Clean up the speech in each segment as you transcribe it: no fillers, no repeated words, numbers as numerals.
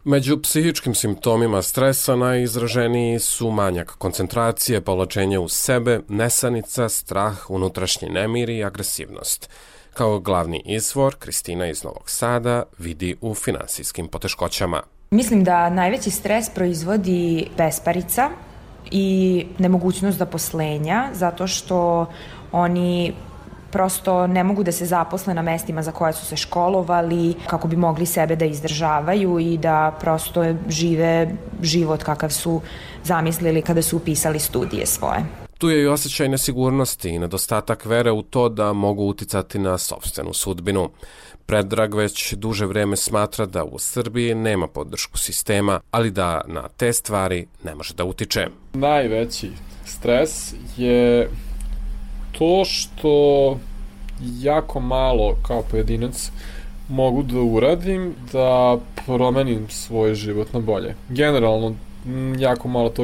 Među psihičkim simptomima stresa najizraženiji su manjak koncentracije, povlačenje u sebe, nesanica, strah, unutrašnji nemir i agresivnost. Kao glavni izvor, Kristina iz Novog Sada vidi u finansijskim poteškoćama. Mislim da najveći stres proizvodi besparica i nemogućnost zaposlenja, zato što oni prosto ne mogu da se zaposle na mestima za koje su se školovali kako bi mogli sebe da izdržavaju i da prosto žive život kakav su zamislili kada su upisali studije svoje. Tu je i osjećaj nesigurnosti i nedostatak vere u to da mogu uticati na sopstvenu sudbinu. Predrag već duže vreme smatra da u Srbiji nema podršku sistema, ali da na te stvari ne može da utiče. Najveći stres je to što jako malo kao pojedinac mogu da uradim da promenim svoj život na bolje. Generalno, jako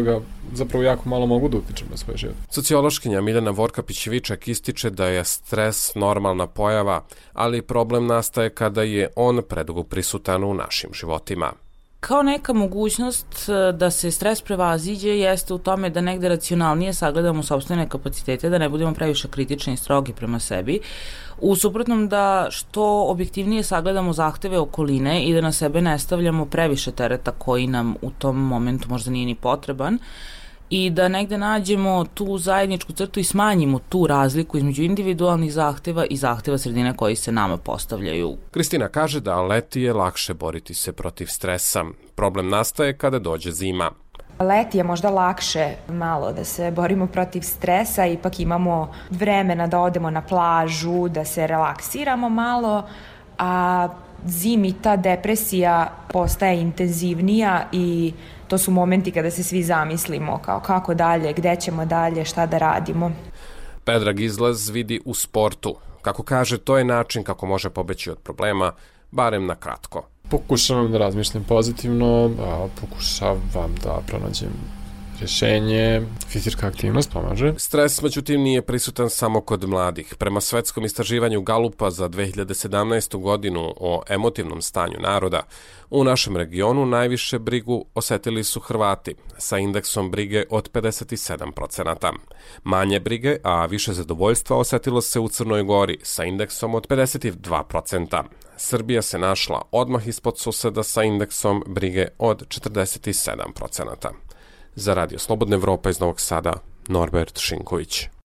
malo mogu da utičem na svoj život. Sociološkinja Miljana Vorkapić-Viček ističe da je stres normalna pojava, ali problem nastaje kada je on predugo prisutan u našim životima. Kao neka mogućnost da se stres prevaziđe jeste u tome da negde racionalnije sagledamo sopstvene kapacitete, da ne budemo previše kritični i strogi prema sebi. U suprotnom da što objektivnije sagledamo zahteve okoline i da na sebe ne stavljamo previše tereta koji nam u tom momentu možda nije ni potreban i da negde nađemo tu zajedničku crtu i smanjimo tu razliku između individualnih zahteva i zahteva sredine koji se nama postavljaju. Kristina kaže da leti je lakše boriti se protiv stresa. Problem nastaje kada dođe zima. Leti je možda lakše malo da se borimo protiv stresa, ipak imamo vremena da odemo na plažu, da se relaksiramo malo, a zimi ta depresija postaje intenzivnija i to su momenti kada se svi zamislimo kao kako dalje, gde ćemo dalje, šta da radimo. Predrag izlaz vidi u sportu. Kako kaže, to je način kako može pobeći od problema, barem na kratko. Pokušavam da razmišljam pozitivno, pokušavam da pronađem rješenje, fizička aktivnost pomaže. Stres, međutim, nije prisutan samo kod mladih. Prema svetskom istraživanju Galupa za 2017. godinu o emotivnom stanju naroda, u našem regionu najviše brigu osetili su Hrvati, sa indeksom brige od 57%. Manje brige, a više zadovoljstva osetilo se u Crnoj Gori, sa indeksom od 52%. Srbija se našla odmah ispod suseda sa indeksom brige od 47%. Za Radio Slobodna Evropa iz Novog Sada, Norbert Šinković.